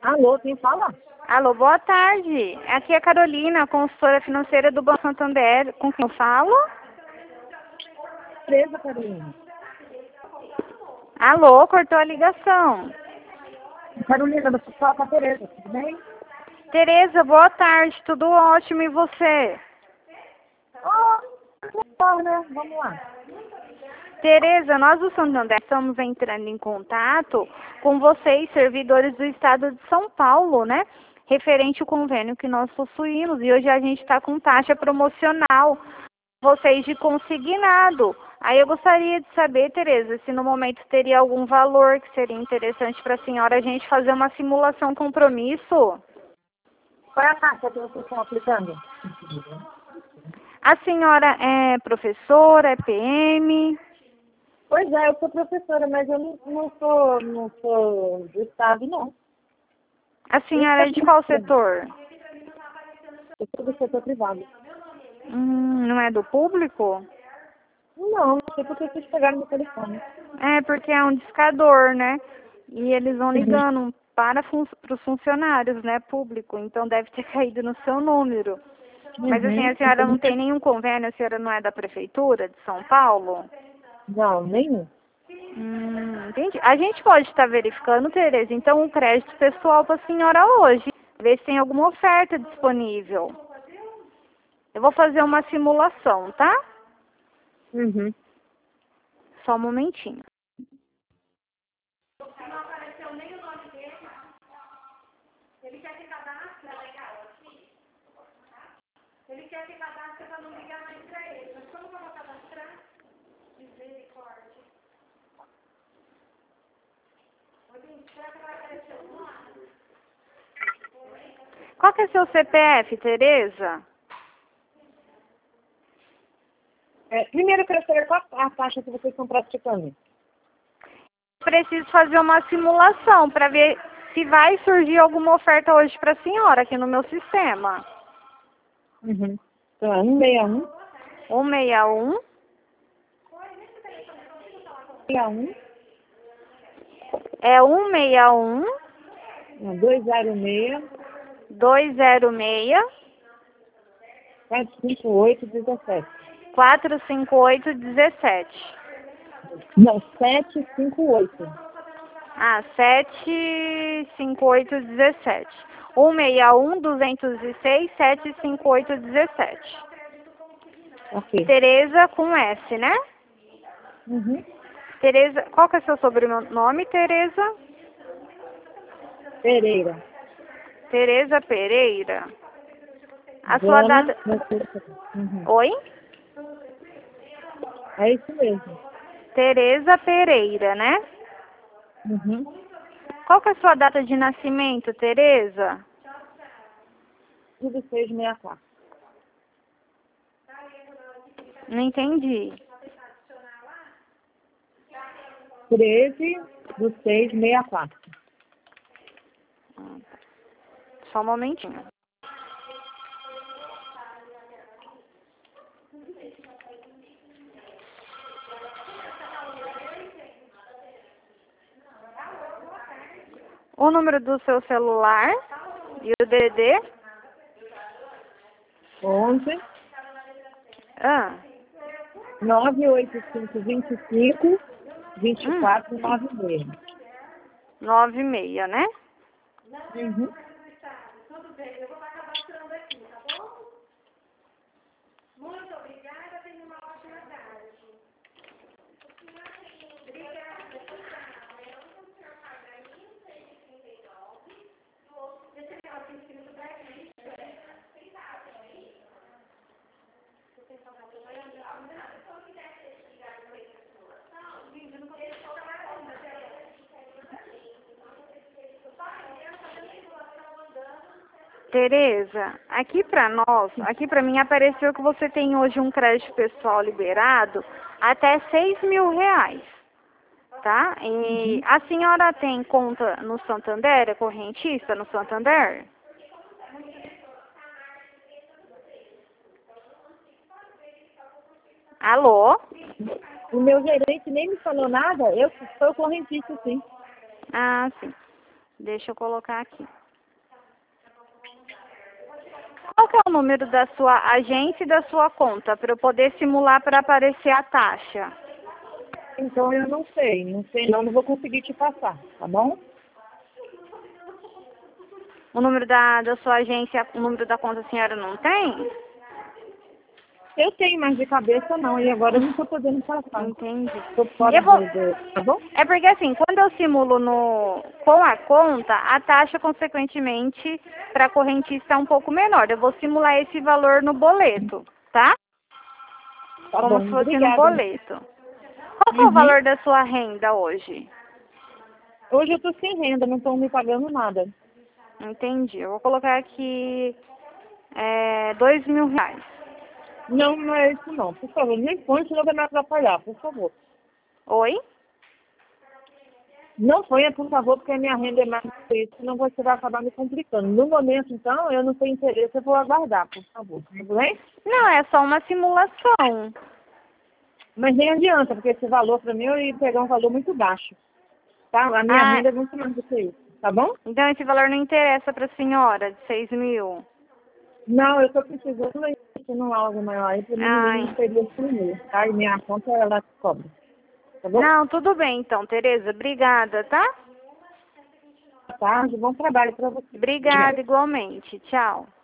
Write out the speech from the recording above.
Alô, quem fala? Alô, boa tarde. Aqui é a Carolina, consultora financeira do Banco Santander. Com quem eu falo? Presa, Carolina. Alô, cortou a ligação. Carolina, você fala com a Tereza, tudo bem? Tereza, boa tarde. Tudo ótimo e você? Legal, né? Vamos lá. Tereza, nós do Santander estamos entrando em contato com vocês, servidores do Estado de São Paulo, né? Referente ao convênio que nós possuímos. E hoje a gente está com taxa promocional, vocês de consignado. Aí eu gostaria de saber, Tereza, se no momento teria algum valor que seria interessante para a senhora a gente fazer uma simulação compromisso. Qual é a taxa que vocês estão aplicando? A senhora é professora, é PM? Pois é, eu sou professora, mas eu não sou do Estado, não. A senhora é de qual setor? Eu sou do setor privado. Não é do público? Não sei porque vocês pegaram meu telefone. É, porque é um discador, né? E eles vão ligando para os funcionários, né, público. Então deve ter caído no seu número. Mas assim, a senhora não tem nenhum convênio, a senhora não é da prefeitura de São Paulo? Não, nenhum. Entendi. A gente pode estar verificando, Tereza, então, o crédito pessoal para a senhora hoje. Ver se tem alguma oferta disponível. Eu vou fazer uma simulação, tá? Uhum. Só um momentinho. Qual que é seu CPF, Tereza? Primeiro eu quero saber qual a taxa que vocês estão praticando. Preciso fazer uma simulação para ver se vai surgir alguma oferta hoje para a senhora aqui no meu sistema. Uhum. Então é 161. 161 61. é 161 206. 206 458 17. 458 17. Não, 758. 758 17. 161 206 758 17. Ok. Tereza com S, né? Uhum. Tereza, qual que é seu sobrenome, Tereza? Pereira. Tereza Pereira. A sua Dona. data... Uhum. Oi? É isso mesmo. Tereza Pereira, né? Uhum. Qual que é a sua data de nascimento, Tereza? Tudo 664. Não entendi. 13/6/64. Só um momentinho. O número do seu celular e o DDD? 11 Ah, 985 25 24 96. 96, né? Uhum. Tereza, aqui para nós, aqui para mim apareceu que você tem hoje um crédito pessoal liberado até R$ 6.000, tá? E a senhora tem conta no Santander, é correntista no Santander? Alô? O meu gerente nem me falou nada, eu sou correntista, sim. Ah, sim. Deixa eu colocar aqui. Qual que é o número da sua agência e da sua conta para eu poder simular para aparecer a taxa? Então eu não sei não vou conseguir te passar, tá bom? O número da sua agência, o número da conta a senhora não tem? Eu tenho, mas de cabeça não, e agora eu não estou podendo passar. Entendi. Estou fora Eu vou... tá bom? É porque assim, quando eu simulo com a conta, a taxa, consequentemente, para a correntista é um pouco menor. Eu vou simular esse valor no boleto, tá? Tá Como bom, se fosse no obrigada. boleto. Qual que é o valor da sua renda hoje? Hoje eu estou sem renda, não estão me pagando nada. Entendi. Eu vou colocar aqui R$ 2.000. Não, não é isso não. Por favor, nem põe, senão vai me atrapalhar, por favor. Oi? Não ponha, por favor, porque a minha renda é mais do que isso, senão você vai acabar me complicando. No momento, então, eu não tenho interesse, eu vou aguardar, por favor. Tudo bem? Não, é só uma simulação. Mas nem adianta, porque esse valor para mim eu ia pegar um valor muito baixo. Tá? A minha Ah, renda é muito mais do que isso, tá bom? então esse valor não interessa para a senhora, de 6.000. Não, eu estou precisando investir num algo maior aí, para mim Ai. não seria assim, tá? E minha conta, ela cobra. Tá bom? Não, tudo bem então, Tereza. Obrigada, tá? Boa tarde, bom trabalho para você. Obrigada igualmente. Tchau.